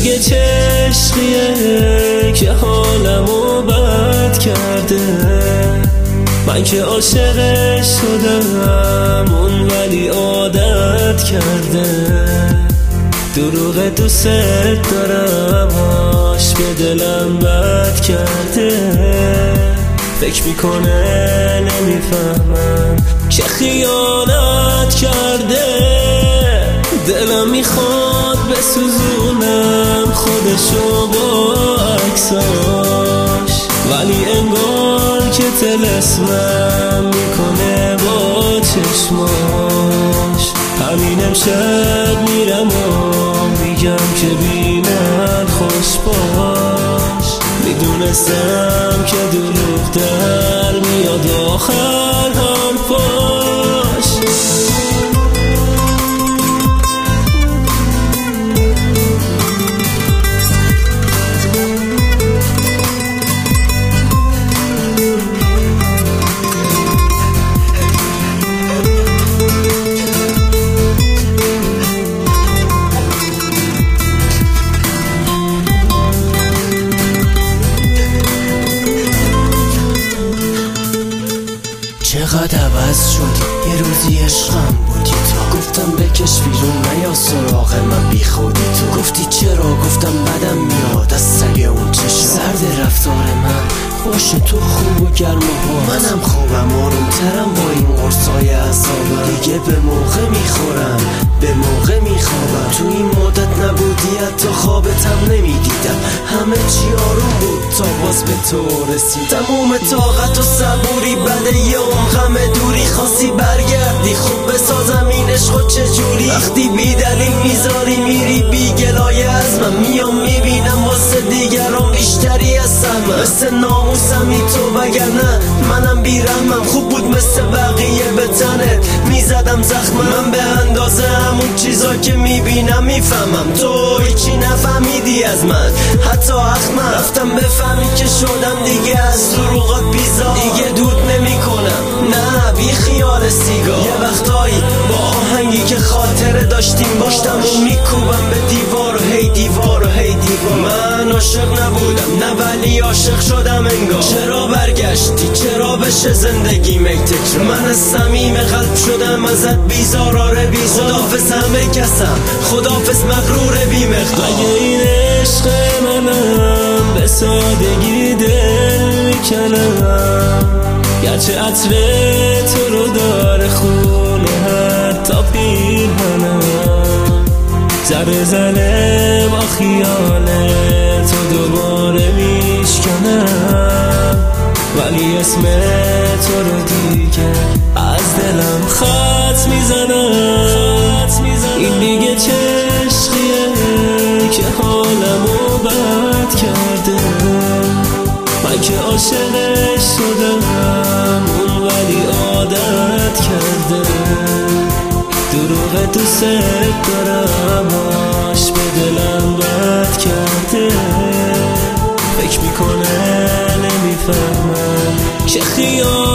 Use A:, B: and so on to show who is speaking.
A: دیگه چه عشقیه که حالمو بد کرده؟ من که عاشقش شدم اون ولی عادت کرده. دروغ دوست دارم هاش به دلم بد کرده. فکر میکنه نمیفهمم که خیانت کرده. دلم میخواد بسوزونم خودشو با عکساش، ولی انگار که طلسمم میکنه با چشماش. همین امشب میرم و میگم که بی من خوش باش. میدونستم که دروغ در میاد آخر حرفاش.
B: چقدر عوض شدی، یه روزی عشقم بودی تو. گفتم بکش بیرون نیا سراغ من بی خودی تو. گفتی چرا؟ گفتم بدم میاد از سگ اون چشم. سرد رفتار من باشه، تو خوب و گرم و منم خوبم، آرومترم با این قرصای اعصابم. دیگه به موقع میخورم، به موقع میخوابم. تو این مدت نبودی حتی خوابتم نمیدیدم. همه چی آروم بود تا باز به تو رسید. تموم طاقت و صبوری بده یه غم دوری. خواستی برگردی خوب بسازم این عشق چجوری. وقتی بی دلیل میذاری میری بی گلایه از من. میام میبینم واسه دیگران بیشتری هستم. مثل ناموسمی تو وگرنه منم بیرحمم. خوب بود مثل بقیه به تنت میزدم زخمم. من به اندازه همون چیزا که میبینم میفهمم. تو هیچی نفهمیدی از من حتی اخمم. رفتم بفهمی که شدم دیگه از دروغات بیزار. دیگه دود نمی کنم نه بی خیال سیگار. یه وقتایی با آهنگی که خاطره داشتیم باشتم و میکوبم به دیوار و هی دیوار و هی دیوار. من عاشق نبودم نه ولی عاشق شدم انگار. چرا برگشتی؟ چرا بشه زندگیم ای تکرار؟ من از صمیم قلب شدم ازت بیزار. آره بیزار. خدافظ همه کسم، خدافظ مغرور بی مقدار.
A: اگه این عشق منم به سادگی دل میکنم، گرچه عطر تو رو داره خونه حتی پیرهنم. ذره ذره با خیال تو دوباره میشکنم، ولی اسم تو رو دیگه از دلم خط میزنم. این دیگه چه عشقیه که حالمو بد کرده؟ من که عاشقش شدم اون ولی عادت کرده. دروغ دوست دارم هاش به دلم بد کرده. فکر میکنه نمیفهمم که خیال